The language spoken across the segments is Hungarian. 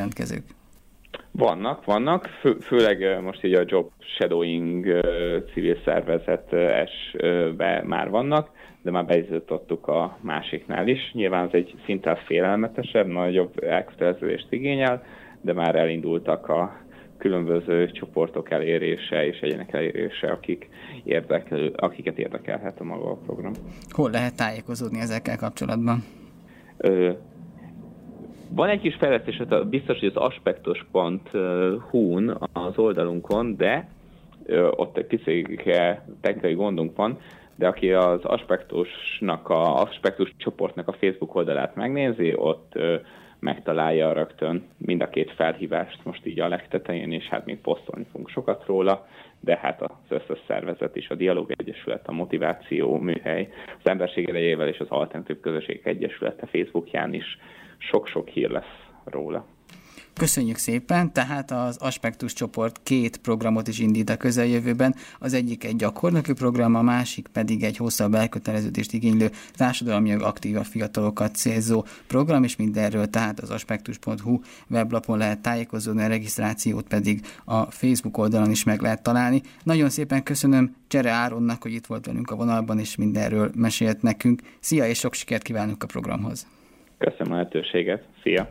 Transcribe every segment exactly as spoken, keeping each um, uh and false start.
jelentkezők? Vannak, vannak, Fő, főleg most így a Job Shadowing civil szervezetbe már vannak, de már beizítottuk a másiknál is. Nyilván ez egy szinten félelmetesebb, nagyobb elköteleződést igényel, de már elindultak a különböző csoportok elérése és egyének elérése, akik érdekel, akiket érdekelhet a maga a program. Hol lehet tájékozódni ezekkel kapcsolatban? Ö, Van egy kis fejlesztés, biztos, hogy az aspektus pont hu-n az oldalunkon, de ott egy kicsit technikai gondunk van, de aki az aspektusnak, a aspektus csoportnak a Facebook oldalát megnézi, ott megtalálja rögtön mind a két felhívást most így a legtetején, és hát még posztolni fogunk sokat róla, de hát az összes szervezet is, a Dialóg Egyesület, a Motiváció Műhely, az Emberség Erejével és az Alternatív Közösségek Egyesülete Facebookján is sok-sok hír lesz róla. Köszönjük szépen, tehát az Aspektus csoport két programot is indít a közeljövőben, az egyik egy gyakornoki program, a másik pedig egy hosszabb elköteleződést igénylő társadalmilag aktívabb fiatalokat célzó program, és mindenről tehát az aspektus pont hu weblapon lehet tájékozódni, a regisztrációt pedig a Facebook oldalon is meg lehet találni. Nagyon szépen köszönöm Csere Áronnak, hogy itt volt velünk a vonalban, és mindenről mesélt nekünk. Szia, és sok sikert kívánunk a programhoz! Köszönöm a lehetőséget. Szia!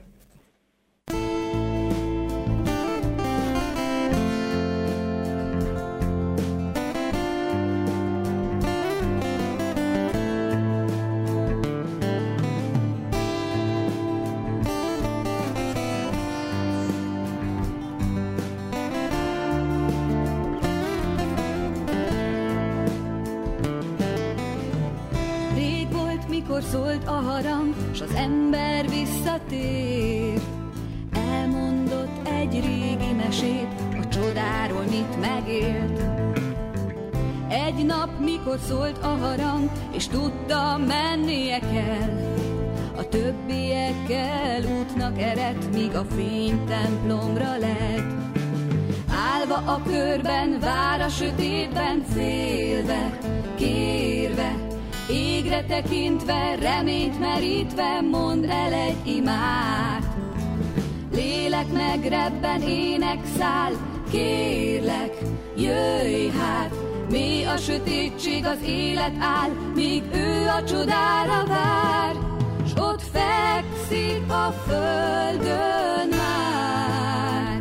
Szólt a harang, s az ember visszatért. Elmondott egy régi mesét, a csodáról mit megélt. Egy nap, mikor szólt a harang, és tudta, mennie kell. A többiekkel útnak eredt, míg a fény templomra lett. Állva a körben, vár a sötétben, félve, kérve, égre tekintve, reményt merítve, mondd el egy imát. Lélek megrebben, ének száll, kérlek, jöjj hát. Mély a sötétség, az élet áll, míg ő a csodára vár, s ott fekszik a földön már.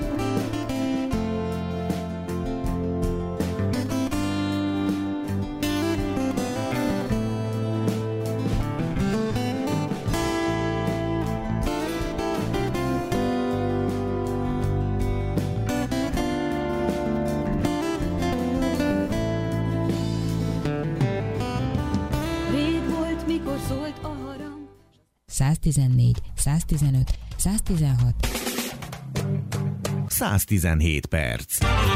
száztizennégy, száztizenöt, száztizenhat. száztizenhét perc.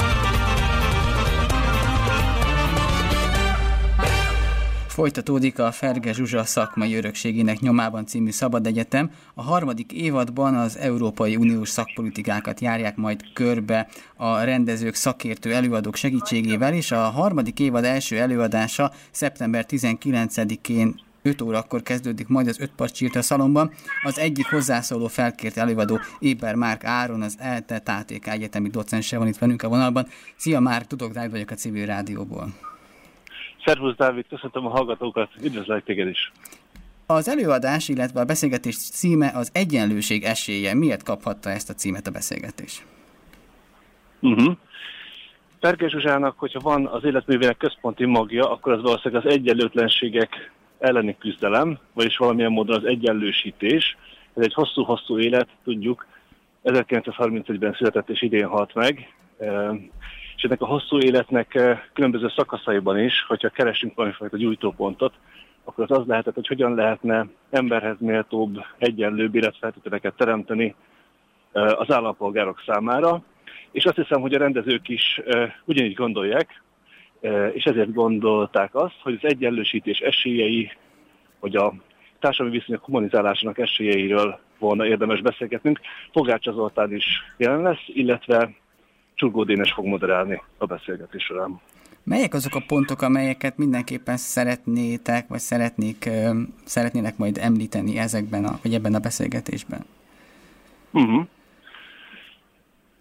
Folytatódik a Ferge Zsuzsa szakmai örökségének nyomában című szabad egyetem. A harmadik évadban az Európai Uniós szakpolitikákat járják majd körbe a rendezők, szakértő előadók segítségével, és a harmadik évad első előadása szeptember tizenkilencedikén öt órakor kezdődik majd az Ötparcsilta szalonban. Az egyik hozzászóló felkért előadó Éber Márk Áron, az é e té té á té ká egyetemi docense van itt velünk a vonalban. Szia Márk, Tudok Dávid vagyok a Civil Rádióból. Szervusz Dávid, köszöntöm a hallgatókat, üdvözlök téged is. Az előadás, illetve a beszélgetés címe az egyenlőség esélye. Miért kaphatta ezt a címet a beszélgetés? Uh-huh. Ferge Zsuzsának, hogyha van az életművének központi magja, akkor az valószínűleg az egyenlőtlenségek elleni küzdelem, vagyis valamilyen módon az egyenlősítés. Ez egy hosszú-hosszú élet, tudjuk, ezerkilencszázharmincegyben született és idén halt meg, és ennek a hosszú életnek különböző szakaszaiban is, hogyha keresünk valamifajta gyújtópontot, akkor az az lehetett, hogy hogyan lehetne emberhez méltóbb, egyenlőbb életfeltételeket teremteni az állampolgárok számára. És azt hiszem, hogy a rendezők is ugyanígy gondolják, és ezért gondolták azt, hogy az egyenlősítés esélyei, vagy a társadalmi viszonyok humanizálásának esélyeiről volna érdemes beszélgetnünk. Pogácsa Zoltán is jelen lesz, illetve Csurgó Dénes fog moderálni a beszélgetés során. Melyek azok a pontok, amelyeket mindenképpen szeretnétek, vagy szeretnék, szeretnének majd említeni ezekben a, vagy ebben a beszélgetésben? Uh-huh.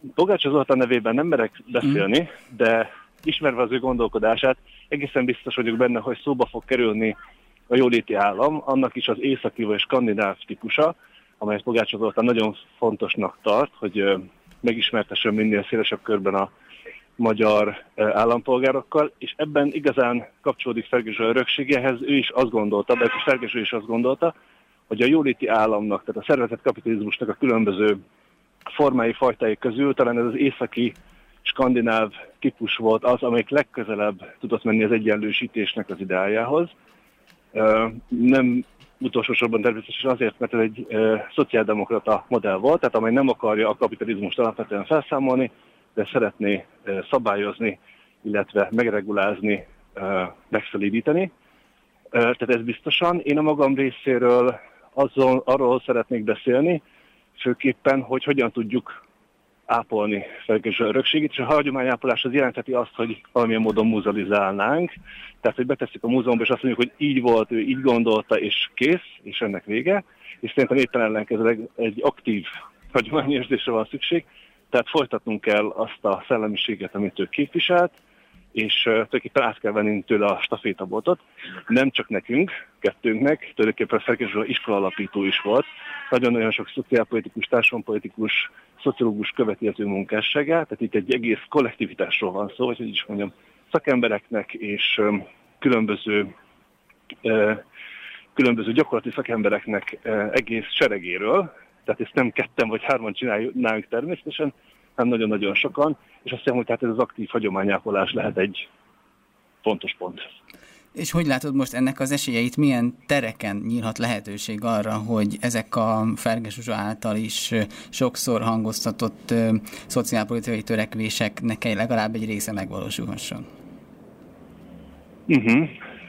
Pogácsa Zoltán nevében nem merek beszélni, mm. de ismerve az ő gondolkodását, egészen biztos vagyok benne, hogy szóba fog kerülni a jóléti állam, annak is az északi vagy skandináv típusa, amelyet Pogácsa Zoltán nagyon fontosnak tart, hogy megismertessen minél szélesebb körben a magyar állampolgárokkal, és ebben igazán kapcsolódik Ferges Zsuzsa örökségéhez. Ő is azt gondolta, de Ferges Zsuzsa is azt gondolta, hogy a jóléti államnak, tehát a szervezett kapitalizmusnak a különböző formái, fajtái közül talán ez az északi skandináv típus volt az, amelyik legközelebb tudott menni az egyenlősítésnek az ideájához. Nem utolsó sorban természetesen azért, mert ez egy szociáldemokrata modell volt, tehát amely nem akarja a kapitalizmust alapvetően felszámolni, de szeretné szabályozni, illetve megregulázni, megszelídíteni. Tehát ez biztosan. Én a magam részéről azon, arról szeretnék beszélni, főképpen, hogy hogyan tudjuk ápolni Ferges Zsuzsa örökségét, és a hagyományápolás az jelentheti azt, hogy valamilyen módon muzealizálnánk, tehát hogy betesszük a múzeumba, és azt mondjuk, hogy így volt, ő így gondolta, és kész, és ennek vége, és szerintem éppen ellenkezőleg egy aktív hagyományérzésre van szükség, tehát folytatnunk kell azt a szellemiséget, amit ő képviselt, és tulajdonképpen át kell venni tőle a stafétabotot. Nem csak nekünk, kettőnknek, tulajdonképpen Ferges Zsuzsa iskola alapító is volt. Nagyon-nagyon sok szociálpolitikus, társadalompolitikus, szociológus követi az ő munkásságát, tehát itt egy egész kollektivitásról van szó, hogy is mondjam, szakembereknek és különböző, különböző gyakorlati szakembereknek egész seregéről, tehát ezt nem ketten vagy hárman csinálnánk természetesen, hanem nagyon-nagyon sokan, és azt hiszem, hogy tehát ez az aktív hagyományápolás lehet egy fontos pont. És hogy látod most ennek az esélyeit, milyen tereken nyílhat lehetőség arra, hogy ezek a Ferges Zsuzsa által is sokszor hangoztatott ö, szociálpolitikai törekvéseknek legalább egy része megvalósulhasson? Uh-huh.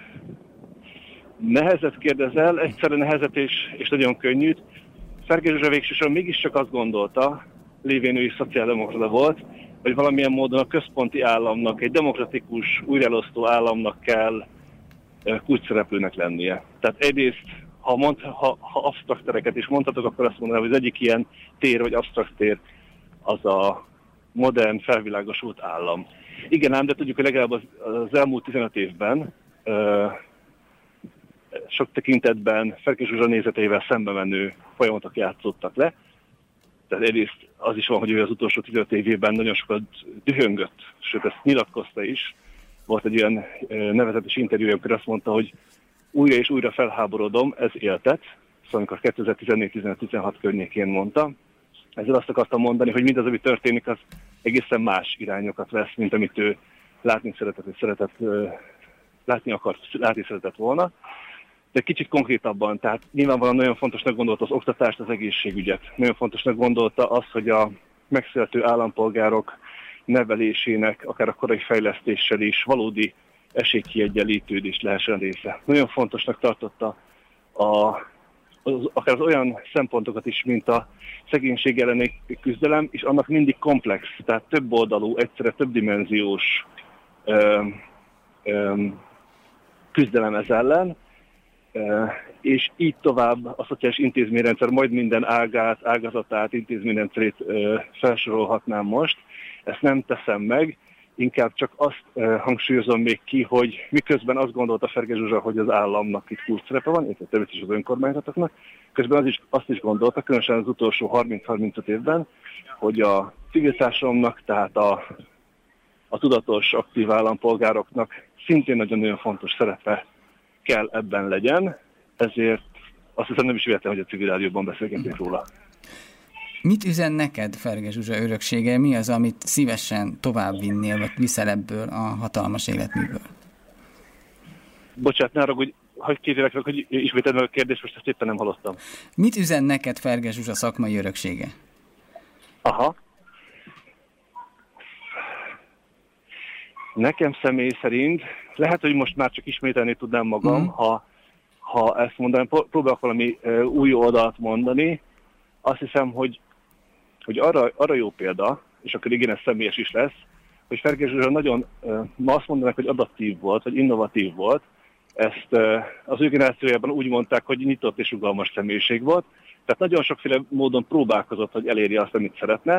Nehezet kérdezel, egyszerűen nehezet és, és nagyon könnyűt. Ferges Zsuzsa végsősorban mégiscsak azt gondolta, lévén ő is szociáldemokrata volt, hogy valamilyen módon a központi államnak, egy demokratikus, újraelosztó államnak kell kulcsszereplőnek lennie. Tehát egyrészt, ha, mond, ha, ha absztrakt tereket is mondhatok, akkor azt mondanám, hogy az egyik ilyen tér, vagy absztrakt tér, az a modern, felvilágosult állam. Igen ám, de tudjuk, hogy legalább az, az elmúlt tizenöt évben ö, sok tekintetben Ferges Zsuzsa nézeteivel szembe menő folyamatok játszottak le. Tehát egyrészt az is van, hogy ő az utolsó tizenöt évében nagyon sokat dühöngött, sőt ezt nyilatkozta is. Volt egy olyan nevezetes interjú, amikor azt mondta, hogy újra és újra felháborodom, ez éltet. Szóval amikor kétezer-tizennégy tizenöt tizenhat környékén mondta. Ezzel azt akartam mondani, hogy mindaz, ami történik, az egészen más irányokat vesz, mint amit ő látni szeretett, hogy szeretett, látni akart, látni szeretett volna. De kicsit konkrétabban, tehát nyilvánvalóan nagyon fontosnak gondolta az oktatást, az egészségügyet. Nagyon fontosnak gondolta azt, hogy a megszülető állampolgárok nevelésének, akár a korai fejlesztéssel is valódi esélykiegyenlítődés lehessen része. Nagyon fontosnak tartotta a, az, akár az olyan szempontokat is, mint a szegénység elleni küzdelem, és annak mindig komplex, tehát több oldalú, egyszerre többdimenziós ö, ö, küzdelem ez ellen, Uh, és így tovább a szociális intézményrendszer majd minden ágát, ágazatát, intézményrendszerét uh, felsorolhatnám most. Ezt nem teszem meg, inkább csak azt uh, hangsúlyozom még ki, hogy miközben azt gondolta Ferges Zsuzsa, hogy az államnak itt kulcsszerepe van, illetve természetesen az önkormányzatoknak, közben az is, azt is gondolta, különösen az utolsó harminc-harmincöt évben, hogy a civil társadalomnak, tehát a, a tudatos, aktív állampolgároknak szintén nagyon-nagyon fontos szerepe kell ebben legyen, ezért azt hiszem nem is véletlen, hogy a Civil Rádióban beszélgetünk róla. Mit üzen neked Ferges Zsuzsa öröksége? Mi az, amit szívesen továbbvinnél, vagy viszel ebből a hatalmas életműből? Bocsát, ne arra, hogy hagyj kérlek, hogy ismételd meg a kérdést, most ezt éppen nem hallottam. Mit üzen neked Ferges Zsuzsa szakmai öröksége? Aha. Nekem személy szerint, lehet, hogy most már csak ismételni tudnám magam, mm. ha, ha ezt mondanám, próbálok valami uh, új oldalt mondani. Azt hiszem, hogy, hogy arra, arra jó példa, és akkor igen, ez személyes is lesz, hogy Ferges Zsuzsa nagyon, uh, ma azt mondanak, hogy adaptív volt, vagy innovatív volt. Ezt uh, az ő generációjában úgy mondták, hogy nyitott és rugalmas személyiség volt. Tehát nagyon sokféle módon próbálkozott, hogy elérje azt, amit szeretne,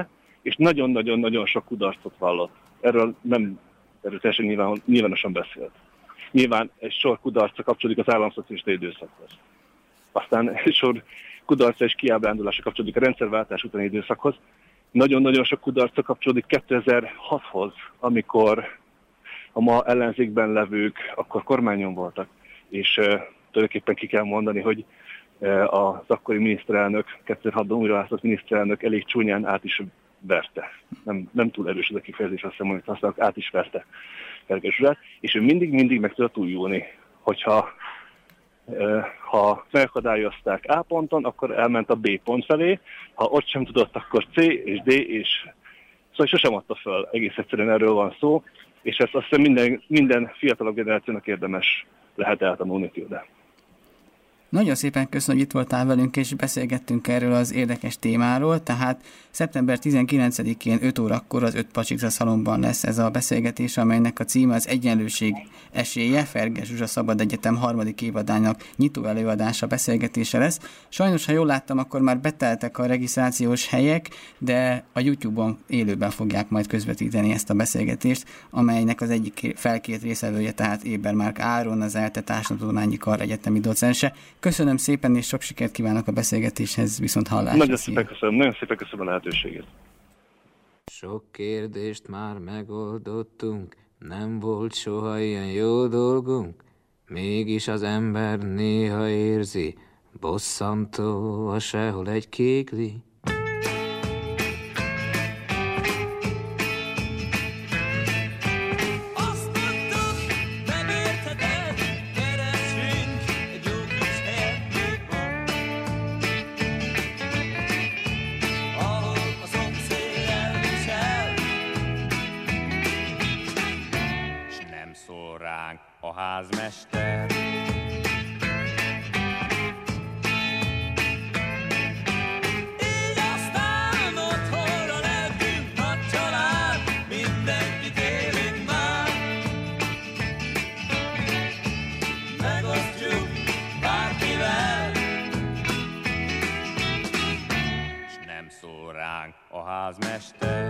és nagyon-nagyon-nagyon sok kudarcot vallott. Erről nem természetesen nyilván, nyilvánosan beszélt. Nyilván egy sor kudarca kapcsolódik az államszocialista időszakhoz. Aztán egy sor kudarca és kiábrándulása kapcsolódik a rendszerváltás utáni időszakhoz. Nagyon-nagyon sok kudarca kapcsolódik kétezer-hathoz, amikor a ma ellenzékben levők akkor kormányon voltak, és uh, tulajdonképpen ki kell mondani, hogy uh, az akkori miniszterelnök, kétezer-hatban újra választott miniszterelnök elég csúnyán át is verte. Nem, nem túl erős az a kifejezés, azt hiszem, hogy használok, át is verte Ferges Zsuzsát, és ő mindig-mindig meg tudott újulni, hogyha uh, ha megakadályozták A ponton, akkor elment a B pont felé, ha ott sem tudott, akkor C és D, és szóval sosem adta föl, egész egyszerűen erről van szó, és ezt azt hiszem minden, minden fiatalabb generációnak érdemes lehet eltanulni tőle. Nagyon szépen köszönöm, hogy itt voltál velünk, és beszélgettünk erről az érdekes témáról, tehát szeptember tizenkilencedikén öt órakor az öt Pacsikza szalomban lesz ez a beszélgetés, amelynek a címe az Egyenlőség esélye, Ferges Zsuzsa Szabad Egyetem harmadik évadának nyitó előadása, beszélgetése lesz. Sajnos, ha jól láttam, akkor már beteltek a regisztrációs helyek, de a YouTube-on élőben fogják majd közvetíteni ezt a beszélgetést, amelynek az egyik felkért részevője, tehát Ébermárk Áron, az ELTE Társadalomtudományi Kar egyetemi docense. Köszönöm szépen, és sok sikert kívánok a beszélgetéshez, viszont hallásra. Nagyon szépen köszönöm, nagyon szépen köszönöm a lehetőséget. Sok kérdést már megoldottunk, nem volt soha ilyen jó dolgunk, mégis az ember néha érzi, bosszantó a sehol egy kékli. A házmester. Így aztán otthonra lelkünk, nagy család, mindenkit élünk már. Megosztjuk bárkivel, s nem szól ránk a házmester.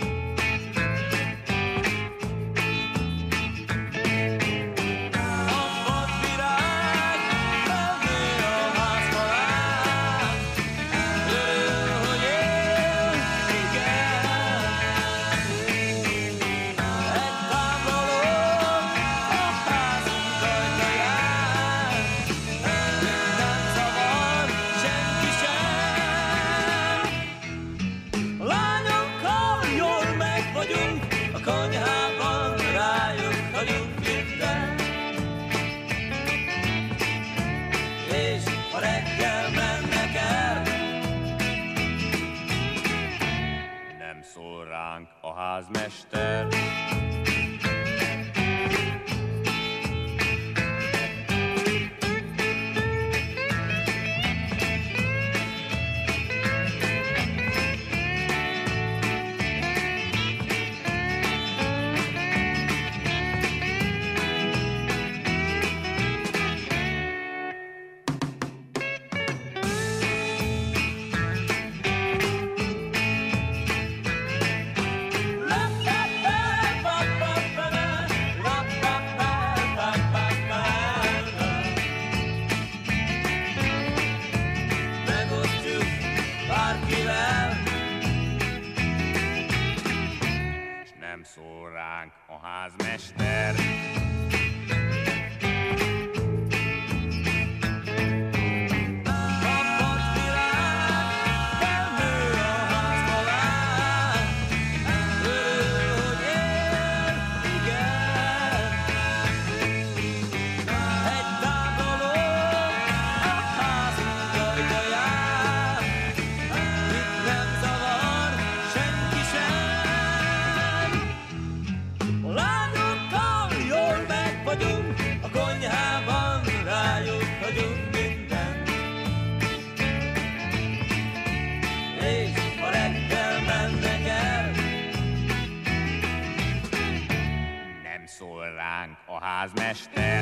A házmester. Szól ránk a házmester. A házmester.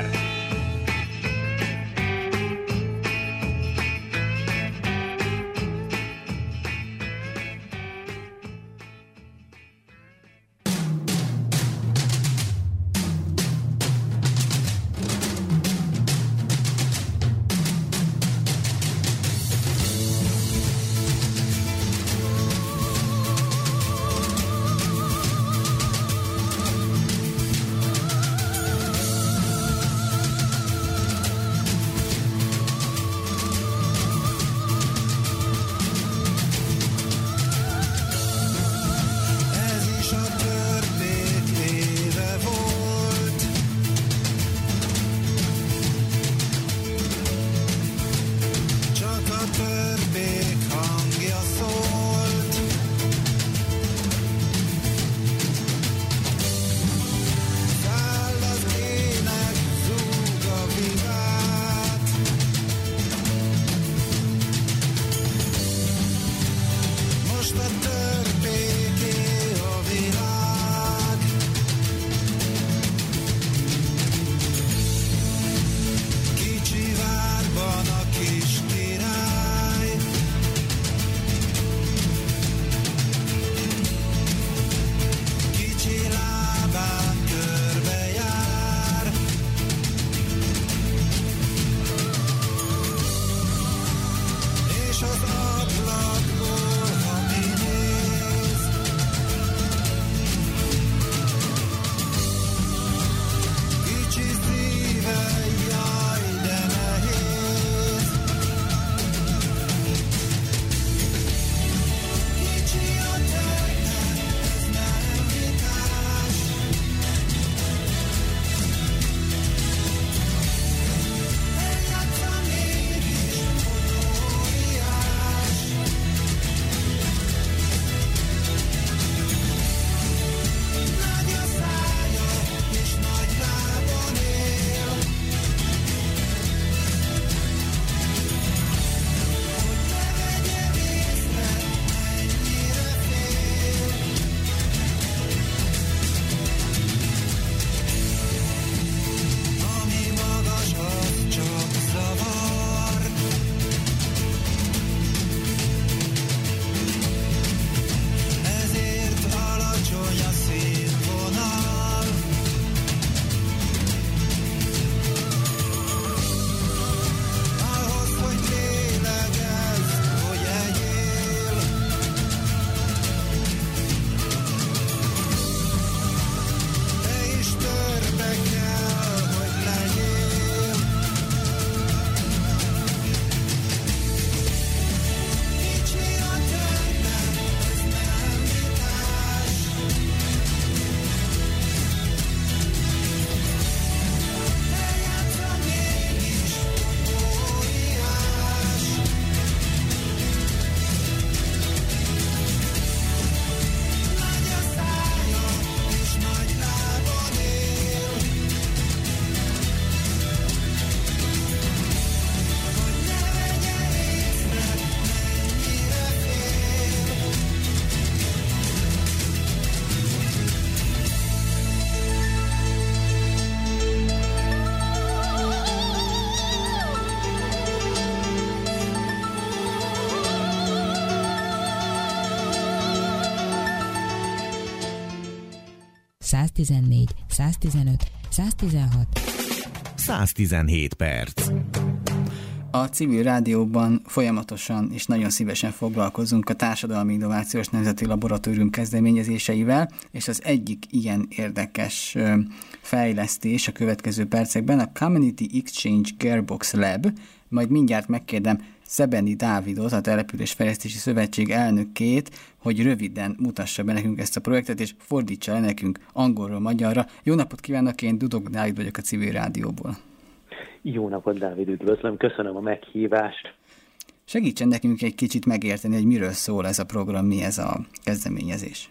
száztizennégy, száztizenöt, száztizenhat. száztizenhét perc. A civil rádióban folyamatosan és nagyon szívesen foglalkozunk a Társadalmi Innovációs Nemzeti Laboratórium kezdeményezéseivel, és az egyik ilyen érdekes fejlesztés a következő percekben a Community Exchange Gearbox Lab. Majd mindjárt megkérdem Szebeni Dávidot, a Településfejlesztési Szövetség elnökét, hogy röviden mutassa be nekünk ezt a projektet, és fordítsa le nekünk angolról magyarra. Jó napot kívánok, én Dudok Dávid vagyok a Civil Rádióból. Jó napot, Dávid, üdvözlöm, köszönöm a meghívást. Segítsen nekünk egy kicsit megérteni, hogy miről szól ez a program, mi ez a kezdeményezés.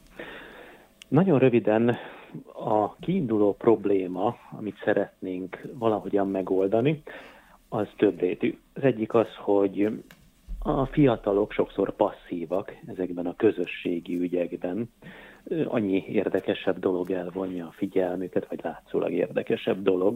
Nagyon röviden a kiinduló probléma, amit szeretnénk valahogyan megoldani, az többrétű. Az egyik az, hogy a fiatalok sokszor passzívak ezekben a közösségi ügyekben. Annyi érdekesebb dolog elvonja a figyelmüket, vagy látszólag érdekesebb dolog.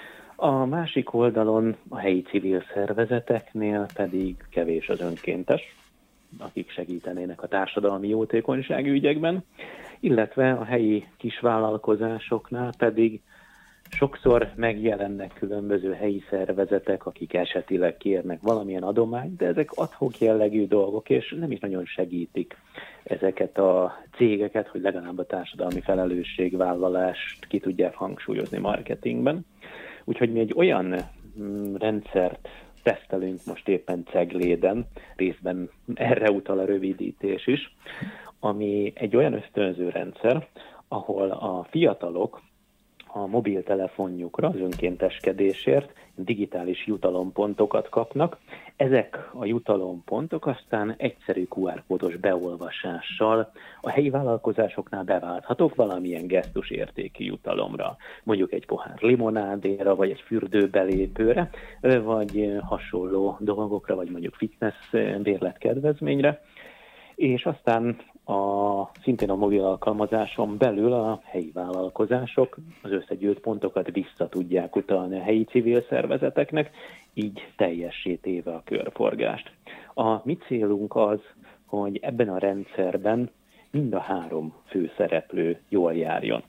A másik oldalon a helyi civil szervezeteknél pedig kevés az önkéntes, akik segítenének a társadalmi jótékonysági ügyekben, illetve a helyi kisvállalkozásoknál pedig sokszor megjelennek különböző helyi szervezetek, akik esetileg kérnek valamilyen adományt, de ezek ad-hoc jellegű dolgok, és nem is nagyon segítik ezeket a cégeket, hogy legalább a társadalmi felelősségvállalást ki tudják hangsúlyozni marketingben. Úgyhogy mi egy olyan rendszert tesztelünk most éppen Cegléden, részben erre utal a rövidítés is, ami egy olyan ösztönző rendszer, ahol a fiatalok a mobiltelefonjukra az önkénteskedésért digitális jutalompontokat kapnak. Ezek a jutalompontok aztán egyszerű kú er kódos beolvasással a helyi vállalkozásoknál beválthatók valamilyen gesztusértékű jutalomra. Mondjuk egy pohár limonádéra, vagy egy fürdőbelépőre, vagy hasonló dolgokra, vagy mondjuk fitness bérletkedvezményre. És aztán a, szintén a mobil alkalmazáson belül a helyi vállalkozások az összegyűjt pontokat vissza tudják utalni a helyi civil szervezeteknek, így teljessé téve a körforgást. A mi célunk az, hogy ebben a rendszerben mind a három főszereplő jól járjon.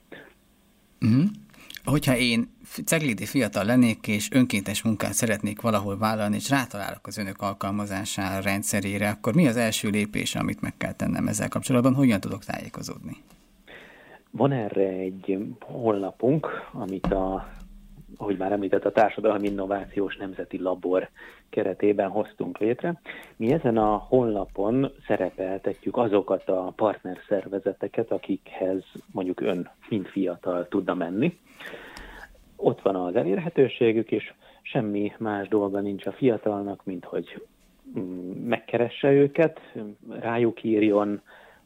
Mm. Hogyha én ceglédi fiatal lennék, és önkéntes munkát szeretnék valahol vállalni, és rátalálok az önök alkalmazására, rendszerére, akkor mi az első lépés, amit meg kell tennem ezzel kapcsolatban? Hogyan tudok tájékozódni? Van erre egy honlapunk, amit a, ahogy már említett, a Társadalmi Innovációs Nemzeti Labor keretében hoztunk létre. Mi ezen a honlapon szerepeltetjük azokat a partnerszervezeteket, akikhez mondjuk ön, mint fiatal tudna menni. Ott van az elérhetőségük, és semmi más dolga nincs a fiatalnak, mint hogy megkeresse őket, rájuk írjon,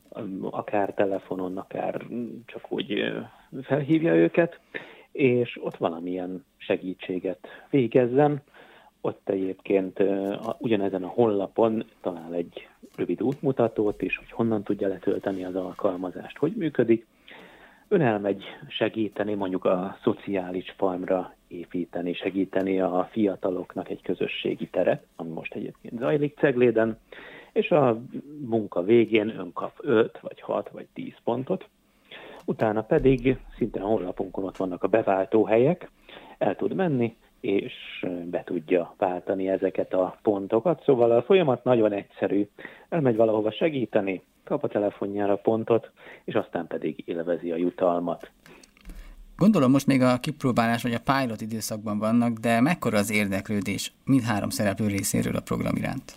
akár telefonon, akár csak úgy felhívja őket, és ott valamilyen segítséget végezzen. Ott egyébként ugyanezen a honlapon talál egy rövid útmutatót is, hogy honnan tudja letölteni az alkalmazást, hogy működik. Ön elmegy segíteni, mondjuk a szociális farmra építeni, segíteni a fiataloknak egy közösségi teret, ami most egyébként zajlik Cegléden, és a munka végén ön kap öt, vagy hat, vagy tíz pontot. Utána pedig szintén a honlapunkon ott vannak a beváltóhelyek, el tud menni, és be tudja váltani ezeket a pontokat. Szóval a folyamat nagyon egyszerű. Elmegy valahova segíteni, kap a telefonjára pontot, és aztán pedig élvezi a jutalmat. Gondolom most még a kipróbálás vagy a pilot időszakban vannak, de mekkora az érdeklődés mindhárom szereplő részéről a program iránt?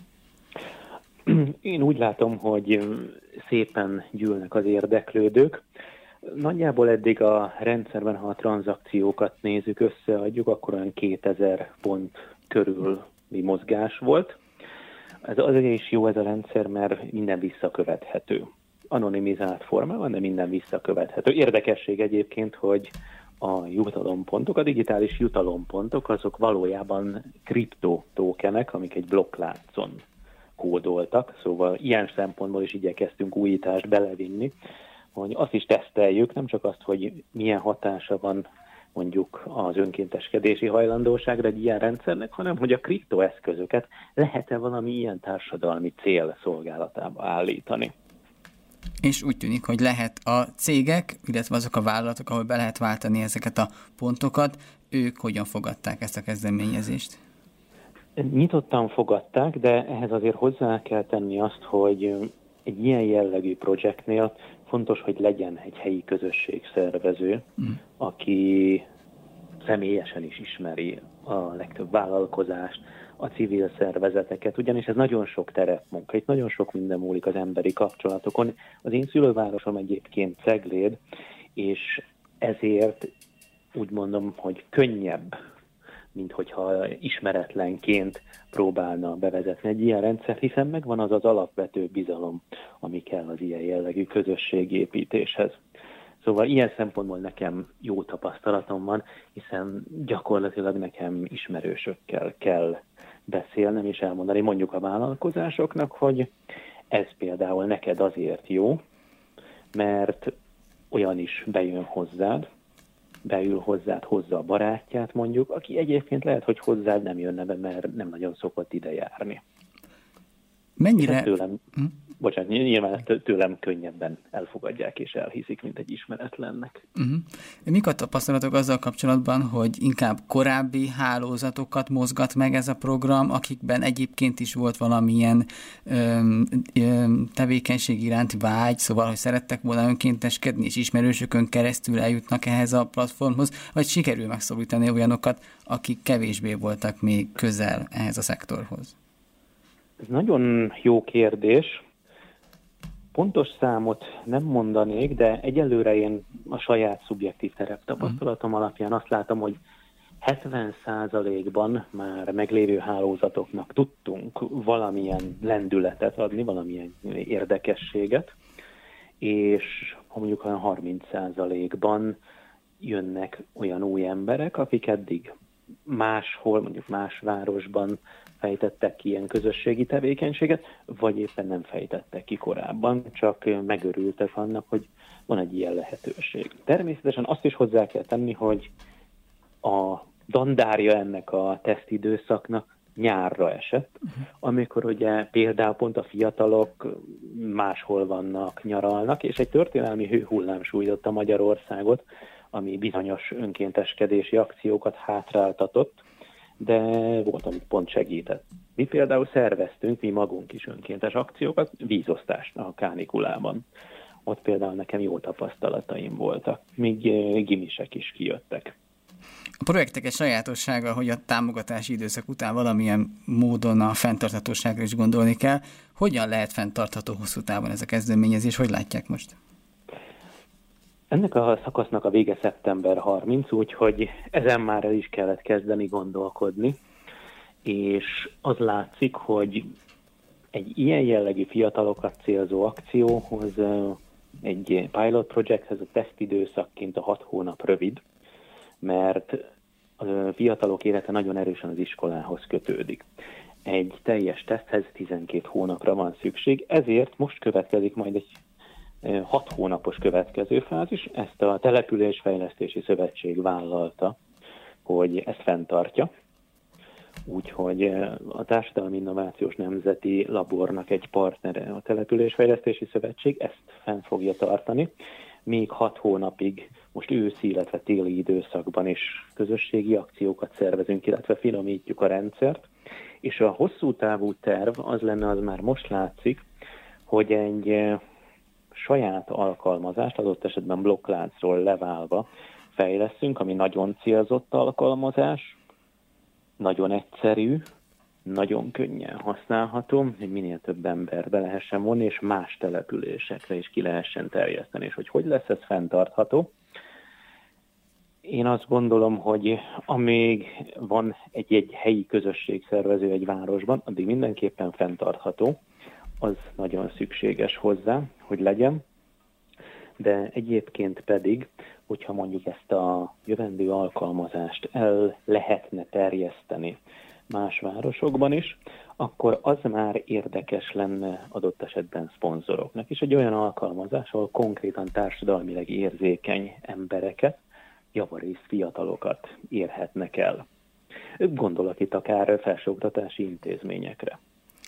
Én úgy látom, hogy szépen gyűlnek az érdeklődők. Nagyjából eddig a rendszerben, ha a tranzakciókat nézzük, összeadjuk, akkor olyan kétezer pont körüli mozgás volt. Ez azért is jó ez a rendszer, mert minden visszakövethető. Anonimizált formában, de minden visszakövethető. Érdekesség egyébként, hogy a jutalompontok, a digitális jutalompontok, azok valójában kriptotókenek, amik egy blokkláncon kódoltak, szóval ilyen szempontból is igyekeztünk újítást belevinni, hogy azt is teszteljük, nem csak azt, hogy milyen hatása van mondjuk az önkénteskedési hajlandóságra egy ilyen rendszernek, hanem hogy a kriptoeszközöket lehet-e valami ilyen társadalmi cél szolgálatába állítani. És úgy tűnik, hogy lehet a cégek, illetve azok a vállalatok, ahol be lehet váltani ezeket a pontokat, ők hogyan fogadták ezt a kezdeményezést? Nyitottan fogadták, de ehhez azért hozzá kell tenni azt, hogy egy ilyen jellegű projektnél fontos, hogy legyen egy helyi közösségszervező, mm. aki személyesen is ismeri a legtöbb vállalkozást, a civil szervezeteket, ugyanis ez nagyon sok terepmunka, itt nagyon sok minden múlik az emberi kapcsolatokon. Az én szülővárosom egyébként Cegléd, és ezért úgy mondom, hogy könnyebb, mint hogyha ismeretlenként próbálna bevezetni egy ilyen rendszer, hiszen megvan az az alapvető bizalom, ami kell az ilyen jellegű közösségépítéshez. Szóval ilyen szempontból nekem jó tapasztalatom van, hiszen gyakorlatilag nekem ismerősökkel kell beszélnem és elmondani mondjuk a vállalkozásoknak, hogy ez például neked azért jó, mert olyan is bejön hozzád, beül hozzád, hozza a barátját mondjuk, aki egyébként lehet, hogy hozzád nem jönne be, mert nem nagyon szokott ide járni. Mennyire... Tőlem, hm? Bocsánat, nyilván tőlem könnyebben elfogadják és elhiszik, mint egy ismeretlennek. Uh-huh. Mik a tapasztalatok azzal kapcsolatban, hogy inkább korábbi hálózatokat mozgat meg ez a program, akikben egyébként is volt valamilyen öm, öm, tevékenység iránti vágy, szóval, hogy szerettek volna önkénteskedni, és ismerősökön keresztül eljutnak ehhez a platformhoz, vagy sikerül megszólítani olyanokat, akik kevésbé voltak még közel ehhez a szektorhoz? Ez nagyon jó kérdés. Pontos számot nem mondanék, de egyelőre én a saját szubjektív tereptapasztalatom uh-huh. alapján azt látom, hogy hetven százalékban már meglévő hálózatoknak tudtunk valamilyen lendületet adni, valamilyen érdekességet, és mondjuk olyan harminc százalékban jönnek olyan új emberek, akik eddig máshol, mondjuk más városban fejtettek ki ilyen közösségi tevékenységet, vagy éppen nem fejtettek ki korábban, csak megörültek annak, hogy van egy ilyen lehetőség. Természetesen azt is hozzá kell tenni, hogy a dandárja ennek a tesztidőszaknak nyárra esett, amikor ugye például pont a fiatalok máshol vannak, nyaralnak, és egy történelmi hőhullám sújtotta Magyarországot, ami bizonyos önkénteskedési akciókat hátráltatott, de volt, amit pont segített. Mi például szerveztünk, mi magunk is önkéntes akciókat, vízosztást a kánikulában. Ott például nekem jó tapasztalataim voltak, míg gimisek is kijöttek. A projektek egy sajátossága, hogy a támogatási időszak után valamilyen módon a fenntarthatóságra is gondolni kell. Hogyan lehet fenntartható hosszú távon ez a kezdeményezés? Hogy látják most? Ennek a szakasznak a vége szeptember harmincadika, úgyhogy ezen már el is kellett kezdeni gondolkodni, és az látszik, hogy egy ilyen jellegű fiatalokat célzó akcióhoz, egy pilot projekthez a tesztidőszakként a hat hónap rövid, mert a fiatalok élete nagyon erősen az iskolához kötődik. Egy teljes teszthez tizenkét hónapra van szükség, ezért most következik majd egy hat hónapos következő fázis. Ezt a Településfejlesztési Szövetség vállalta, hogy ezt fenntartja. Úgyhogy a Társadalmi Innovációs Nemzeti Labornak egy partnere a Településfejlesztési Szövetség ezt fenn fogja tartani. Még hat hónapig, most őszi, illetve téli időszakban is közösségi akciókat szervezünk, illetve finomítjuk a rendszert. És a hosszú távú terv az lenne, az már most látszik, hogy egy saját alkalmazást, adott esetben blokkláncról leválva fejleszünk, ami nagyon célzott alkalmazás, nagyon egyszerű, nagyon könnyen használható, hogy minél több ember be lehessen vonni, és más településekre is ki lehessen terjeszteni. És hogy hogy lesz ez fenntartható? Én azt gondolom, hogy amíg van egy-egy helyi közösségszervező egy városban, addig mindenképpen fenntartható, az nagyon szükséges hozzá, hogy legyen, de egyébként pedig, hogyha mondjuk ezt a jövendő alkalmazást el lehetne terjeszteni más városokban is, akkor az már érdekes lenne adott esetben szponzoroknak. És egy olyan alkalmazás, ahol konkrétan társadalmileg érzékeny embereket, javarészt fiatalokat érhetnek el. Gondolok itt akár felsőoktatási intézményekre.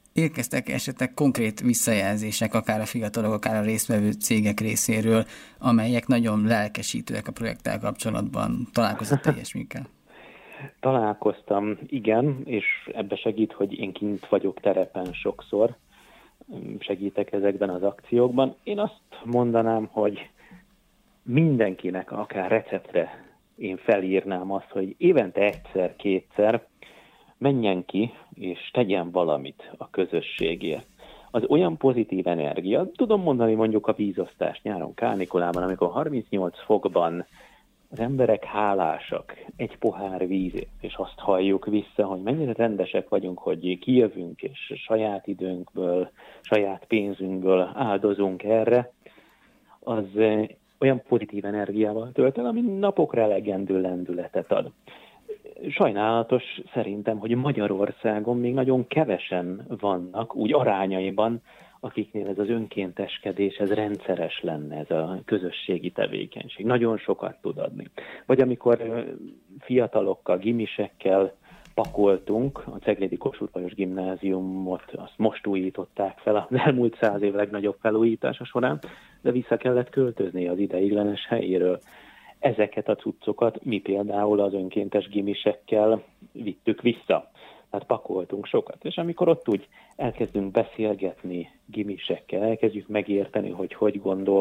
Érkeztek esetleg konkrét visszajelzések, akár a fiatalok, akár a résztvevő cégek részéről, amelyek nagyon lelkesítőek a projekttel kapcsolatban? Találkozott ilyesmikkel? Találkoztam, igen, és ebbe segít, hogy én kint vagyok terepen sokszor, segítek ezekben az akciókban. Én azt mondanám, hogy mindenkinek, akár receptre én felírnám azt, hogy évente egyszer-kétszer menjen ki, és tegyen valamit a közösségért. Az olyan pozitív energia, tudom mondani mondjuk a vízosztás nyáron, kánikulában, amikor harmincnyolc fokban az emberek hálásak egy pohár vízért, és azt halljuk vissza, hogy mennyire rendesek vagyunk, hogy kijövünk, és saját időnkből, saját pénzünkből áldozunk erre, az olyan pozitív energiával tölt el, ami napokra elegendő lendületet ad. Sajnálatos szerintem, hogy Magyarországon még nagyon kevesen vannak, úgy arányaiban, akiknél ez az önkénteskedés, ez rendszeres lenne, ez a közösségi tevékenység. Nagyon sokat tud adni. Vagy amikor fiatalokkal, gimisekkel pakoltunk, a Ceglédi Kossuth Lajos Gimnáziumot, azt most újították fel az elmúlt száz év legnagyobb felújítása során, de vissza kellett költözni az ideiglenes helyéről. Ezeket a cuccokat mi például az önkéntes gimisekkel vittük vissza. Tehát pakoltunk sokat, és amikor ott úgy elkezdünk beszélgetni gimisekkel, elkezdjük megérteni, hogy hogy gondol,